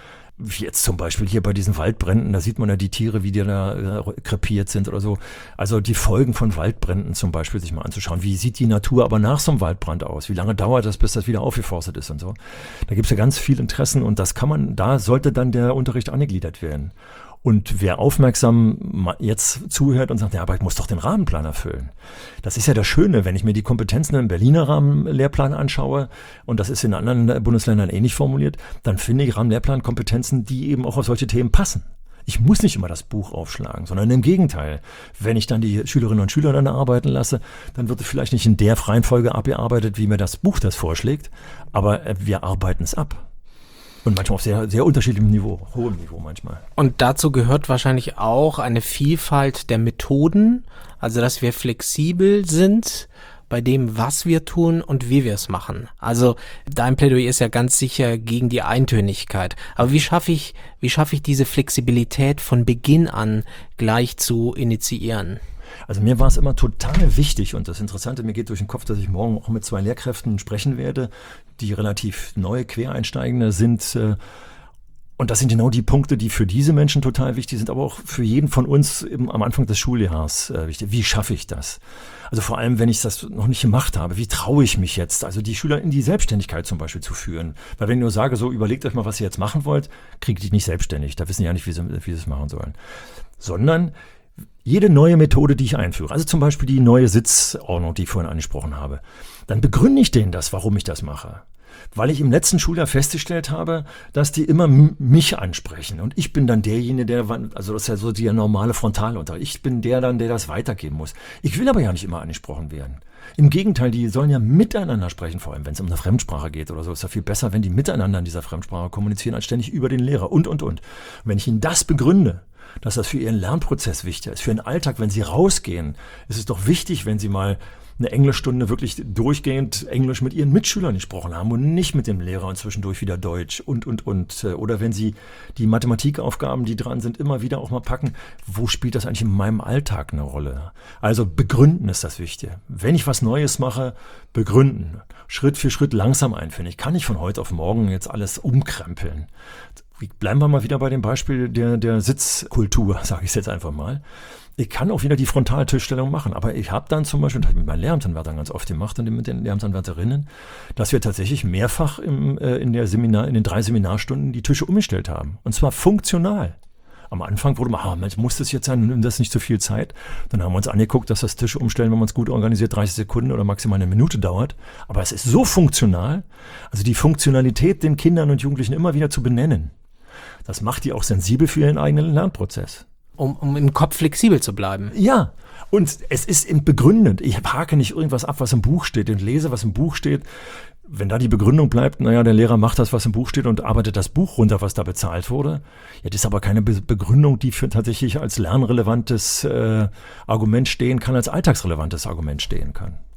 Wie jetzt zum Beispiel hier bei diesen Waldbränden, da sieht man ja die Tiere, wie die da äh, krepiert sind oder so. Also die Folgen von Waldbränden zum Beispiel sich mal anzuschauen. Wie sieht die Natur aber nach so einem Waldbrand aus? Wie lange dauert das, bis das wieder aufgeforstet ist und so? Da gibt es ja ganz viele Interessen und das kann man, da sollte dann der Unterricht angegliedert werden. Und wer aufmerksam jetzt zuhört und sagt, ja, aber ich muss doch den Rahmenplan erfüllen. Das ist ja das Schöne, wenn ich mir die Kompetenzen im Berliner Rahmenlehrplan anschaue, und das ist in anderen Bundesländern ähnlich formuliert, dann finde ich Rahmenlehrplankompetenzen, die eben auch auf solche Themen passen. Ich muss nicht immer das Buch aufschlagen, sondern im Gegenteil. Wenn ich dann die Schülerinnen und Schüler dann arbeiten lasse, dann wird es vielleicht nicht in der Reihenfolge abgearbeitet, wie mir das Buch das vorschlägt, aber wir arbeiten es ab. Und manchmal auf sehr, sehr unterschiedlichem Niveau, hohem Niveau manchmal. Und dazu gehört wahrscheinlich auch eine Vielfalt der Methoden, also dass wir flexibel sind bei dem, was wir tun und wie wir es machen. Also dein Plädoyer ist ja ganz sicher gegen die Eintönigkeit. Aber wie schaffe ich, wie schaffe ich diese Flexibilität von Beginn an gleich zu initiieren? Also mir war es immer total wichtig und das Interessante, mir geht durch den Kopf, dass ich morgen auch mit zwei Lehrkräften sprechen werde, die relativ neue Quereinsteigende sind. Und das sind genau die Punkte, die für diese Menschen total wichtig sind, aber auch für jeden von uns eben am Anfang des Schuljahres wichtig. Wie schaffe ich das? Also vor allem, wenn ich das noch nicht gemacht habe, wie traue ich mich jetzt, also die Schüler in die Selbstständigkeit zum Beispiel zu führen? Weil wenn ich nur sage, so überlegt euch mal, was ihr jetzt machen wollt, kriegt die nicht selbstständig. Da wissen die ja nicht, wie sie, wie sie es machen sollen. Sondern jede neue Methode, die ich einführe, also zum Beispiel die neue Sitzordnung, die ich vorhin angesprochen habe, dann begründe ich denen das, warum ich das mache. Weil ich im letzten Schuljahr festgestellt habe, dass die immer m- mich ansprechen. Und ich bin dann derjenige, der, also das ist ja so der normale Frontalunterricht. Ich bin der dann, der das weitergeben muss. Ich will aber ja nicht immer angesprochen werden. Im Gegenteil, die sollen ja miteinander sprechen, vor allem wenn es um eine Fremdsprache geht oder so. Ist ja viel besser, wenn die miteinander in dieser Fremdsprache kommunizieren, als ständig über den Lehrer und, und, und. Und wenn ich ihnen das begründe, dass das für ihren Lernprozess wichtig ist, für ihren Alltag, wenn sie rausgehen, ist es doch wichtig, wenn sie mal eine Englischstunde wirklich durchgehend Englisch mit ihren Mitschülern gesprochen haben und nicht mit dem Lehrer und zwischendurch wieder Deutsch und, und, und. Oder wenn sie die Mathematikaufgaben, die dran sind, immer wieder auch mal packen, wo spielt das eigentlich in meinem Alltag eine Rolle? Also begründen ist das Wichtige. Wenn ich was Neues mache, begründen. Schritt für Schritt langsam einfinden. Ich kann nicht von heute auf morgen jetzt alles umkrempeln. Bleiben wir mal wieder bei dem Beispiel der, der Sitzkultur, sage ich es jetzt einfach mal. Ich kann auch wieder die Frontaltischstellung machen, aber ich habe dann zum Beispiel, das habe ich mit meinen Lehramtsanwärtern ganz oft gemacht und mit den Lehramtsanwärterinnen, dass wir tatsächlich mehrfach im, äh, in, der Seminar, in den drei Seminarstunden die Tische umgestellt haben. Und zwar funktional. Am Anfang wurde man, ah, muss das jetzt sein, das ist nicht so viel Zeit. Dann haben wir uns angeguckt, dass das Tische umstellen, wenn man es gut organisiert, dreißig Sekunden oder maximal eine Minute dauert. Aber es ist so funktional, also die Funktionalität den Kindern und Jugendlichen immer wieder zu benennen. Das macht die auch sensibel für ihren eigenen Lernprozess. Um, um im Kopf flexibel zu bleiben. Ja, und es ist eben begründend. Ich hake nicht irgendwas ab, was im Buch steht und lese, was im Buch steht. Wenn da die Begründung bleibt, naja, der Lehrer macht das, was im Buch steht und arbeitet das Buch runter, was da bezahlt wurde. Ja, das ist aber keine Be- Begründung, die für tatsächlich als lernrelevantes äh, Argument stehen kann, als alltagsrelevantes Argument stehen kann.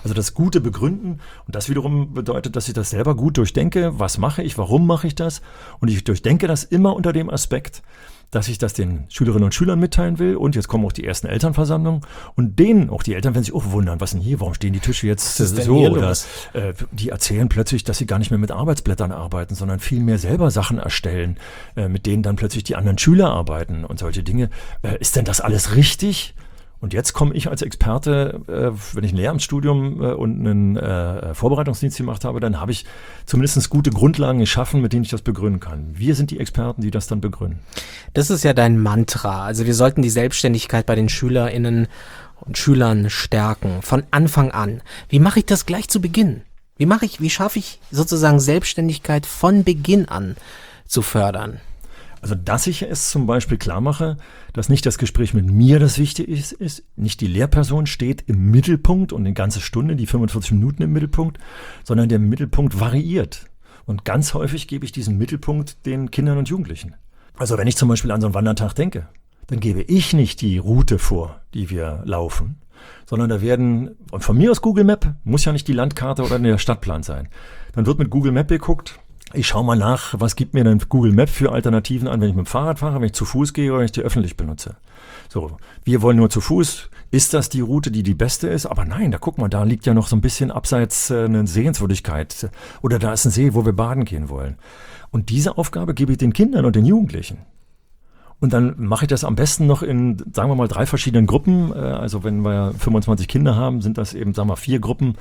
Also das gute Begründen und das wiederum bedeutet, dass ich das selber gut durchdenke. Was mache ich? Warum mache ich das? Und ich durchdenke das immer unter dem Aspekt, dass ich das den Schülerinnen und Schülern mitteilen will. Und jetzt kommen auch die ersten Elternversammlungen. Und denen, auch die Eltern werden sich auch wundern, was denn hier, warum stehen die Tische jetzt Was ist denn so? hier Oder los? äh, die erzählen plötzlich, dass sie gar nicht mehr mit Arbeitsblättern arbeiten, sondern viel mehr selber Sachen erstellen, äh, mit denen dann plötzlich die anderen Schüler arbeiten und solche Dinge. Äh, ist denn das alles richtig? Und jetzt komme ich als Experte, äh, wenn ich ein Lehramtsstudium äh, und einen äh, Vorbereitungsdienst gemacht habe, dann habe ich zumindest gute Grundlagen geschaffen, mit denen ich das begründen kann. Wir sind die Experten, die das dann begründen. Das ist ja dein Mantra. Also wir sollten die Selbstständigkeit bei den SchülerInnen und Schülern stärken. Von Anfang an. Wie mache ich das gleich zu Beginn? Wie mache ich, wie schaffe ich sozusagen Selbstständigkeit von Beginn an zu fördern? Also, dass ich es zum Beispiel klar mache, dass nicht das Gespräch mit mir das Wichtige ist, ist, nicht die Lehrperson steht im Mittelpunkt und eine ganze Stunde, die fünfundvierzig Minuten im Mittelpunkt, sondern der Mittelpunkt variiert. Und ganz häufig gebe ich diesen Mittelpunkt den Kindern und Jugendlichen. Also, wenn ich zum Beispiel an so einen Wandertag denke, dann gebe ich nicht die Route vor, die wir laufen, sondern da werden, und von mir aus Google Map, muss ja nicht die Landkarte oder der Stadtplan sein, dann wird mit Google Map geguckt. Ich schaue mal nach, was gibt mir denn Google Map für Alternativen an, wenn ich mit dem Fahrrad fahre, wenn ich zu Fuß gehe oder wenn ich die öffentlich benutze. So, wir wollen nur zu Fuß. Ist das die Route, die die beste ist? Aber nein, da guck mal, da liegt ja noch so ein bisschen abseits äh, eine Sehenswürdigkeit. Oder da ist ein See, wo wir baden gehen wollen. Und diese Aufgabe gebe ich den Kindern und den Jugendlichen. Und dann mache ich das am besten noch in, sagen wir mal, drei verschiedenen Gruppen. Also wenn wir fünfundzwanzig Kinder haben, sind das eben, sagen wir, vier Gruppen,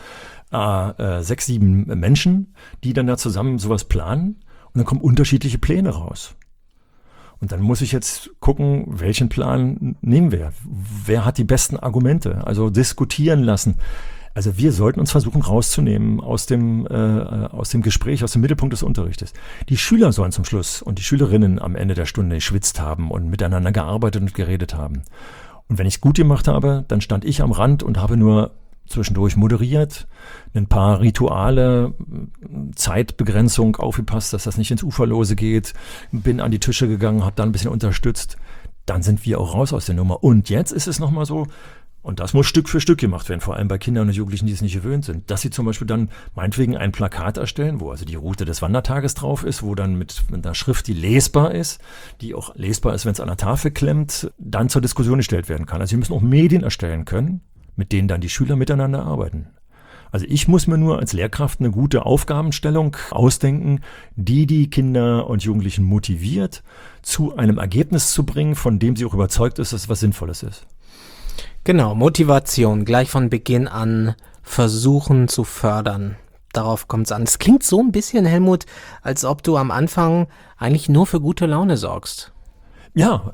äh, sechs, sieben Menschen, die dann da zusammen sowas planen. Und dann kommen unterschiedliche Pläne raus. Und dann muss ich jetzt gucken, welchen Plan nehmen wir? Wer hat die besten Argumente? Also diskutieren lassen. Also wir sollten uns versuchen rauszunehmen aus dem, äh, aus dem Gespräch, aus dem Mittelpunkt des Unterrichtes. Die Schüler sollen zum Schluss und die Schülerinnen am Ende der Stunde geschwitzt haben und miteinander gearbeitet und geredet haben. Und wenn ich es gut gemacht habe, dann stand ich am Rand und habe nur zwischendurch moderiert, ein paar Rituale, Zeitbegrenzung aufgepasst, dass das nicht ins Uferlose geht, bin an die Tische gegangen, habe da ein bisschen unterstützt. Dann sind wir auch raus aus der Nummer. Und jetzt ist es nochmal so, und das muss Stück für Stück gemacht werden, vor allem bei Kindern und Jugendlichen, die es nicht gewöhnt sind, dass sie zum Beispiel dann meinetwegen ein Plakat erstellen, wo also die Route des Wandertages drauf ist, wo dann mit einer Schrift, die lesbar ist, die auch lesbar ist, wenn es an der Tafel klemmt, dann zur Diskussion gestellt werden kann. Also sie müssen auch Medien erstellen können, mit denen dann die Schüler miteinander arbeiten. Also ich muss mir nur als Lehrkraft eine gute Aufgabenstellung ausdenken, die die Kinder und Jugendlichen motiviert, zu einem Ergebnis zu bringen, von dem sie auch überzeugt ist, dass es was Sinnvolles ist. Genau, Motivation, gleich von Beginn an versuchen zu fördern. Darauf kommt es an. Es klingt so ein bisschen, Helmut, als ob du am Anfang eigentlich nur für gute Laune sorgst. Ja,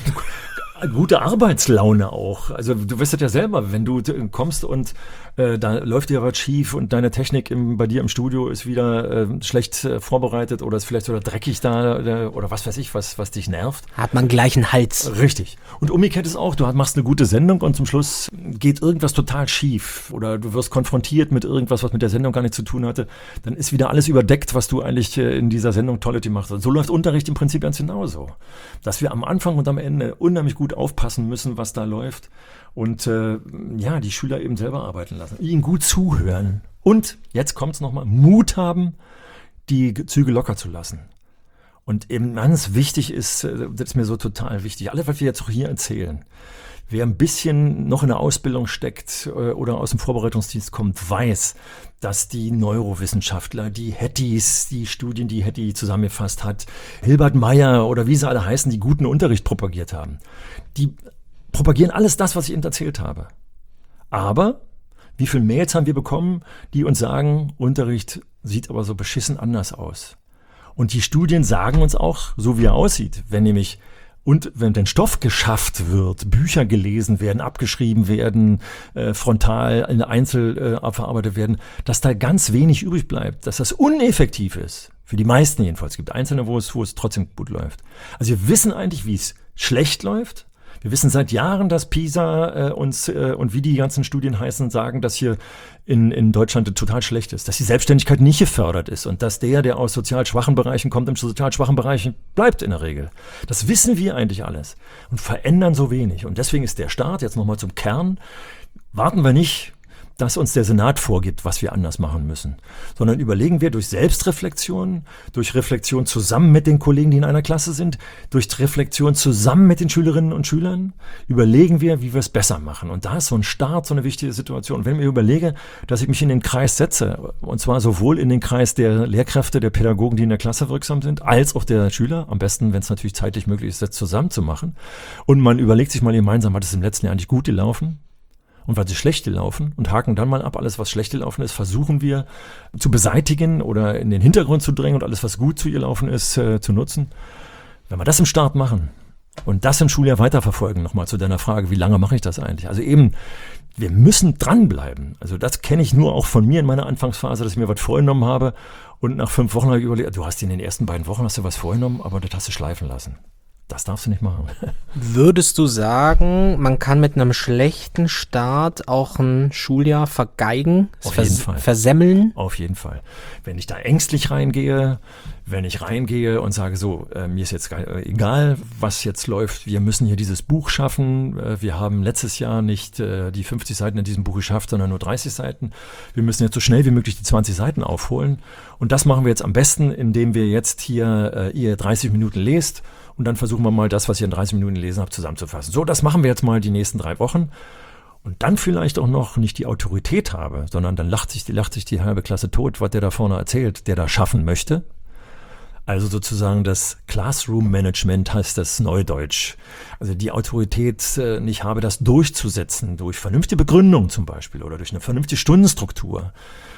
gute Arbeitslaune auch. Also du weißt das ja selber, wenn du kommst und äh, da läuft dir was schief und deine Technik im, bei dir im Studio ist wieder äh, schlecht äh, vorbereitet oder ist vielleicht sogar dreckig da äh, oder was weiß ich, was, was dich nervt. Hat man gleich einen Hals. Richtig. Und umgekehrt ist auch, du machst eine gute Sendung und zum Schluss geht irgendwas total schief oder du wirst konfrontiert mit irgendwas, was mit der Sendung gar nichts zu tun hatte, dann ist wieder alles überdeckt, was du eigentlich äh, in dieser Sendung toll gemacht hast. So läuft Unterricht im Prinzip ganz genauso. Dass wir am Anfang und am Ende unheimlich gut aufpassen müssen, was da läuft und äh, ja, die Schüler eben selber arbeiten lassen, ihnen gut zuhören und, jetzt kommt es nochmal, Mut haben, die Zügel locker zu lassen. Und eben ganz wichtig ist, das ist mir so total wichtig, alles, was wir jetzt auch hier erzählen, wer ein bisschen noch in der Ausbildung steckt oder aus dem Vorbereitungsdienst kommt, weiß, dass die Neurowissenschaftler, die Hettys, die Studien, die Hetty zusammengefasst hat, Hilbert Meyer oder wie sie alle heißen, die guten Unterricht propagiert haben, die propagieren alles das, was ich Ihnen erzählt habe. Aber wie viele Mails haben wir bekommen, die uns sagen, Unterricht sieht aber so beschissen anders aus. Und die Studien sagen uns auch, so wie er aussieht, wenn nämlich und wenn denn Stoff geschafft wird, Bücher gelesen werden, abgeschrieben werden, äh, frontal in Einzel äh, verarbeitet werden, dass da ganz wenig übrig bleibt, dass das uneffektiv ist. Für die meisten jedenfalls. Es gibt Einzelne, wo es, wo es trotzdem gut läuft. Also wir wissen eigentlich, wie es schlecht läuft. Wir wissen seit Jahren, dass PISA äh, uns äh, und wie die ganzen Studien heißen, sagen, dass hier in, in Deutschland total schlecht ist, dass die Selbstständigkeit nicht gefördert ist und dass der, der aus sozial schwachen Bereichen kommt, im sozial schwachen Bereich bleibt in der Regel. Das wissen wir eigentlich alles und verändern so wenig. Und deswegen ist der Start, jetzt nochmal zum Kern, warten wir nicht, dass uns der Senat vorgibt, was wir anders machen müssen, sondern überlegen wir durch Selbstreflexion, durch Reflexion zusammen mit den Kollegen, die in einer Klasse sind, durch Reflexion zusammen mit den Schülerinnen und Schülern, überlegen wir, wie wir es besser machen. Und da ist so ein Start so eine wichtige Situation. Und wenn ich mir überlege, dass ich mich in den Kreis setze, und zwar sowohl in den Kreis der Lehrkräfte, der Pädagogen, die in der Klasse wirksam sind, als auch der Schüler, am besten, wenn es natürlich zeitlich möglich ist, das zusammen zu machen. Und man überlegt sich mal gemeinsam, hat es im letzten Jahr eigentlich gut gelaufen? Und was ist schlecht gelaufen und haken dann mal ab, alles was schlecht gelaufen ist, versuchen wir zu beseitigen oder in den Hintergrund zu drängen und alles was gut zu gelaufen ist, äh, zu nutzen. Wenn wir das im Start machen und das im Schuljahr weiterverfolgen, nochmal zu deiner Frage, wie lange mache ich das eigentlich? Also eben, wir müssen dranbleiben. Also das kenne ich nur auch von mir in meiner Anfangsphase, dass ich mir was vorgenommen habe und nach fünf Wochen habe ich überlegt, du hast in den ersten beiden Wochen hast du was vorgenommen, aber das hast du schleifen lassen. Das darfst du nicht machen. Würdest du sagen, man kann mit einem schlechten Start auch ein Schuljahr vergeigen, Auf vers- jeden Fall. versemmeln? Auf jeden Fall. Wenn ich da ängstlich reingehe, wenn ich reingehe und sage so, äh, mir ist jetzt ge- äh, egal, was jetzt läuft, wir müssen hier dieses Buch schaffen, äh, wir haben letztes Jahr nicht äh, die fünfzig Seiten in diesem Buch geschafft, sondern nur dreißig Seiten. Wir müssen jetzt so schnell wie möglich die zwanzig Seiten aufholen und das machen wir jetzt am besten, indem wir jetzt hier äh, ihr dreißig Minuten lest und dann versuchen wir mal das, was ihr in dreißig Minuten gelesen habt, zusammenzufassen. So, das machen wir jetzt mal die nächsten drei Wochen. Und dann vielleicht auch noch nicht die Autorität habe, sondern dann lacht sich, die, lacht sich die halbe Klasse tot, was der da vorne erzählt, der da schaffen möchte. Also sozusagen das Classroom-Management heißt das Neudeutsch. Also die Autorität äh, nicht habe, das durchzusetzen, durch vernünftige Begründung zum Beispiel oder durch eine vernünftige Stundenstruktur.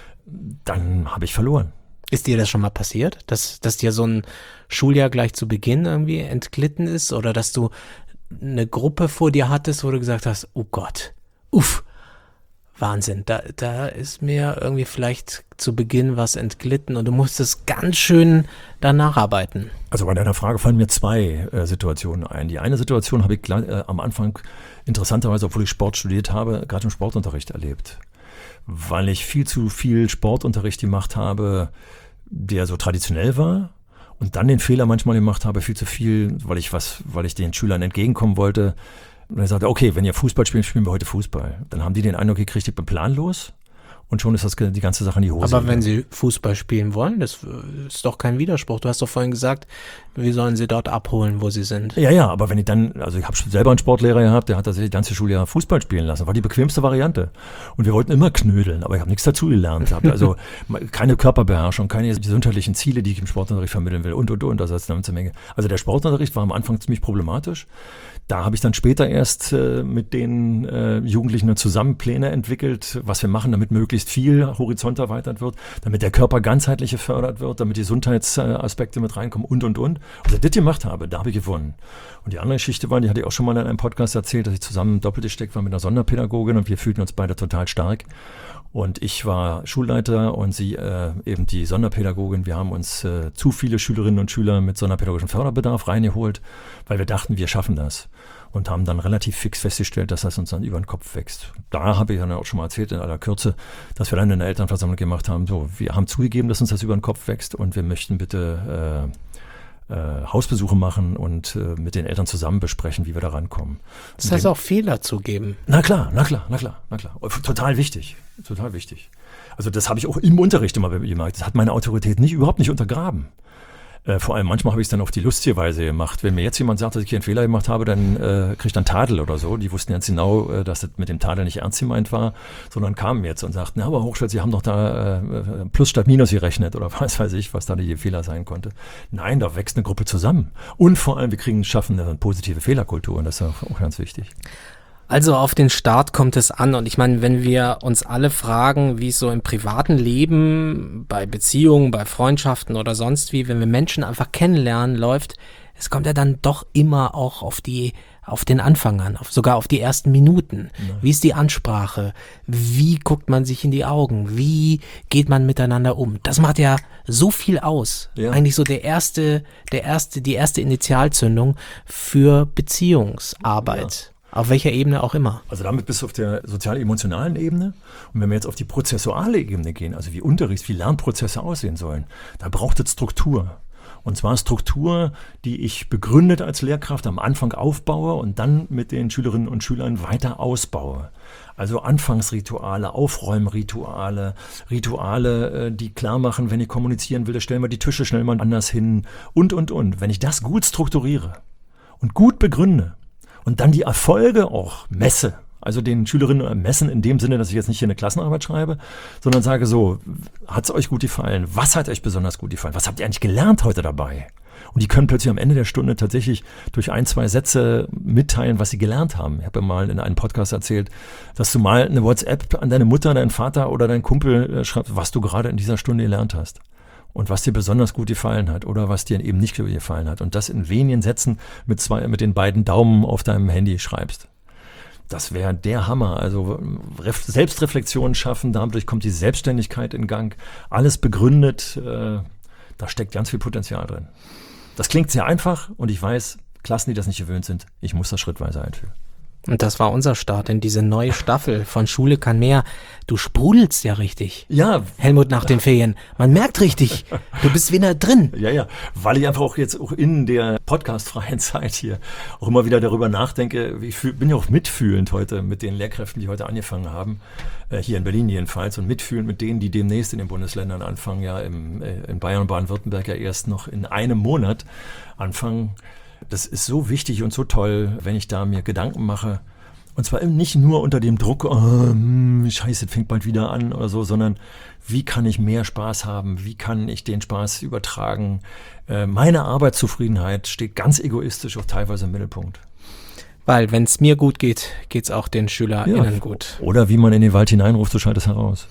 Dann habe ich verloren. Ist dir das schon mal passiert, dass, dass dir so ein Schuljahr gleich zu Beginn irgendwie entglitten ist oder dass du eine Gruppe vor dir hattest, wo du gesagt hast, oh Gott, uff, Wahnsinn, da, da ist mir irgendwie vielleicht zu Beginn was entglitten und du musstest ganz schön danach arbeiten. Also bei deiner Frage fallen mir zwei äh, Situationen ein. Die eine Situation habe ich gleich, äh, am Anfang interessanterweise, obwohl ich Sport studiert habe, gerade im Sportunterricht erlebt. Weil ich viel zu viel Sportunterricht gemacht habe, der so traditionell war und dann den Fehler manchmal gemacht habe, viel zu viel, weil ich was, weil ich den Schülern entgegenkommen wollte. Und er sagte, okay, wenn ihr Fußball spielt, spielen wir heute Fußball. Dann haben die den Eindruck gekriegt, ich bin planlos und schon ist das die ganze Sache in die Hose. Aber wenn sie Fußball spielen wollen, das ist doch kein Widerspruch. Du hast doch vorhin gesagt, wir sollen sie dort abholen, wo sie sind. Ja, ja, aber wenn ich dann, also ich habe selber einen Sportlehrer gehabt, der hat tatsächlich die ganze Schuljahr Fußball spielen lassen. War die bequemste Variante. Und wir wollten immer knödeln, aber ich habe nichts dazu gelernt. Also keine Körperbeherrschung, keine gesundheitlichen Ziele, die ich im Sportunterricht vermitteln will und, und, und. Das ist eine ganze Menge. Also der Sportunterricht war am Anfang ziemlich problematisch. Da habe ich dann später erst äh, mit den äh, Jugendlichen zusammen Pläne entwickelt, was wir machen, damit möglichst viel Horizont erweitert wird, damit der Körper ganzheitlich gefördert wird, damit die Gesundheitsaspekte mit reinkommen und, und, und. Als ich das gemacht habe, da habe ich gewonnen. Und die andere Geschichte war, die hatte ich auch schon mal in einem Podcast erzählt, dass ich zusammen doppelgesteckt war mit einer Sonderpädagogin und wir fühlten uns beide total stark. Und ich war Schulleiter und sie äh, eben die Sonderpädagogin. Wir haben uns äh, zu viele Schülerinnen und Schüler mit sonderpädagogischem Förderbedarf reingeholt, weil wir dachten, wir schaffen das. Und haben dann relativ fix festgestellt, dass das uns dann über den Kopf wächst. Da habe ich dann auch schon mal erzählt in aller Kürze, dass wir dann in der Elternversammlung gemacht haben, so, wir haben zugegeben, dass uns das über den Kopf wächst und wir möchten bitte äh, äh, Hausbesuche machen und äh, mit den Eltern zusammen besprechen, wie wir da rankommen. Das heißt auch Fehler zugeben. Na klar, na klar, na klar, na klar. Total wichtig, total wichtig. Also das habe ich auch im Unterricht immer gemacht. Das hat meine Autorität nicht, überhaupt nicht untergraben. Äh, vor allem manchmal habe ich es dann auf die lustige Weise gemacht. Wenn mir jetzt jemand sagt, dass ich hier einen Fehler gemacht habe, dann äh, kriege ich dann Tadel oder so. Die wussten ganz genau, äh, dass das mit dem Tadel nicht ernst gemeint war, sondern kamen jetzt und sagten, na, aber Hochschulz, Sie haben doch da äh, Plus statt Minus gerechnet oder was weiß ich, was da die Fehler sein konnte. Nein, da wächst eine Gruppe zusammen. Und vor allem, wir kriegen schaffen eine positive Fehlerkultur und das ist auch ganz wichtig. Also auf den Start kommt es an und ich meine, wenn wir uns alle fragen, wie es so im privaten Leben, bei Beziehungen, bei Freundschaften oder sonst wie, wenn wir Menschen einfach kennenlernen, läuft, es kommt ja dann doch immer auch auf die, auf den Anfang an, auf, sogar auf die ersten Minuten. Ja. Wie ist die Ansprache? Wie guckt man sich in die Augen? Wie geht man miteinander um? Das macht ja so viel aus. Ja. Eigentlich so der erste, der erste, die erste Initialzündung für Beziehungsarbeit. Ja. Auf welcher Ebene auch immer. Also damit bis auf der sozial-emotionalen Ebene. Und wenn wir jetzt auf die prozessuale Ebene gehen, also wie Unterrichts-, wie Lernprozesse aussehen sollen, da braucht es Struktur. Und zwar Struktur, die ich begründet als Lehrkraft am Anfang aufbaue und dann mit den Schülerinnen und Schülern weiter ausbaue. Also Anfangsrituale, Aufräumrituale, Rituale, die klar machen, wenn ich kommunizieren will, dann stellen wir die Tische schnell mal anders hin und, und, und. Wenn ich das gut strukturiere und gut begründe und dann die Erfolge auch messe, also den Schülerinnen messen in dem Sinne, dass ich jetzt nicht hier eine Klassenarbeit schreibe, sondern sage so, hat es euch gut gefallen? Was hat euch besonders gut gefallen? Was habt ihr eigentlich gelernt heute dabei? Und die können plötzlich am Ende der Stunde tatsächlich durch ein, zwei Sätze mitteilen, was sie gelernt haben. Ich habe ja mal in einem Podcast erzählt, dass du mal eine WhatsApp an deine Mutter, deinen Vater oder deinen Kumpel schreibst, was du gerade in dieser Stunde gelernt hast. Und was dir besonders gut gefallen hat oder was dir eben nicht gefallen hat. Und das in wenigen Sätzen mit, zwei, mit den beiden Daumen auf deinem Handy schreibst. Das wäre der Hammer. Also Selbstreflexion schaffen, dadurch kommt die Selbstständigkeit in Gang. Alles begründet, äh, da steckt ganz viel Potenzial drin. Das klingt sehr einfach und ich weiß, Klassen, die das nicht gewöhnt sind, ich muss das schrittweise einführen. Und das war unser Start in diese neue Staffel von Schule kann mehr. Du sprudelst ja richtig. Ja. Helmut, nach den Ferien. Man merkt richtig, du bist wieder drin. Ja, ja, weil ich einfach auch jetzt auch in der podcastfreien Zeit hier auch immer wieder darüber nachdenke. Ich fühl, bin ja auch mitfühlend heute mit den Lehrkräften, die heute angefangen haben, äh, hier in Berlin jedenfalls, und mitfühlend mit denen, die demnächst in den Bundesländern anfangen, ja im, äh, in Bayern und Baden-Württemberg ja erst noch in einem Monat anfangen. Das ist so wichtig und so toll, wenn ich da mir Gedanken mache. Und zwar nicht nur unter dem Druck, oh, hm, scheiße, fängt bald wieder an oder so, sondern wie kann ich mehr Spaß haben? Wie kann ich den Spaß übertragen? Äh, meine Arbeitszufriedenheit steht ganz egoistisch auch teilweise im Mittelpunkt. Weil wenn es mir gut geht, geht es auch den SchülerInnen ja, gut. Oder wie man in den Wald hineinruft, so schallt es heraus.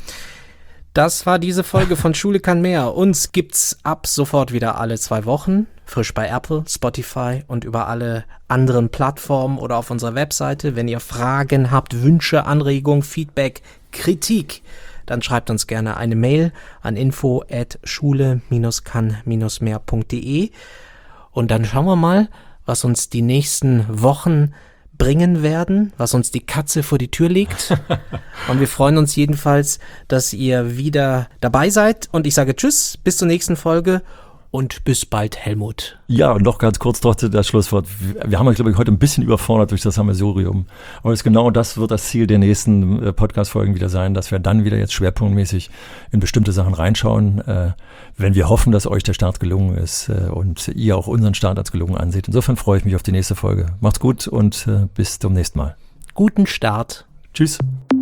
Das war diese Folge von Schule kann mehr. Uns gibt's ab sofort wieder alle zwei Wochen. Frisch bei Apple, Spotify und über alle anderen Plattformen oder auf unserer Webseite. Wenn ihr Fragen habt, Wünsche, Anregungen, Feedback, Kritik, dann schreibt uns gerne eine Mail an info at schule kann mehr punkt de. Und dann schauen wir mal, was uns die nächsten Wochen bringen werden, was uns die Katze vor die Tür legt. Und wir freuen uns jedenfalls, dass ihr wieder dabei seid. Und ich sage Tschüss, bis zur nächsten Folge und bis bald, Helmut. Ja, und noch ganz kurz trotzdem das Schlusswort. Wir haben euch, glaube ich, heute ein bisschen überfordert durch das Sammelsurium. Aber es genau das wird das Ziel der nächsten äh, Podcast-Folgen wieder sein, dass wir dann wieder jetzt schwerpunktmäßig in bestimmte Sachen reinschauen, äh, wenn wir hoffen, dass euch der Start gelungen ist äh, und ihr auch unseren Start als gelungen anseht. Insofern freue ich mich auf die nächste Folge. Macht's gut und äh, bis zum nächsten Mal. Guten Start. Tschüss.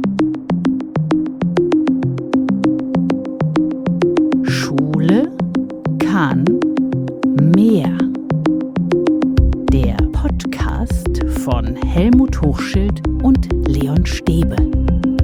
Schule kann mehr. Der Podcast von Helmut Hochschild und Leon Stäbe.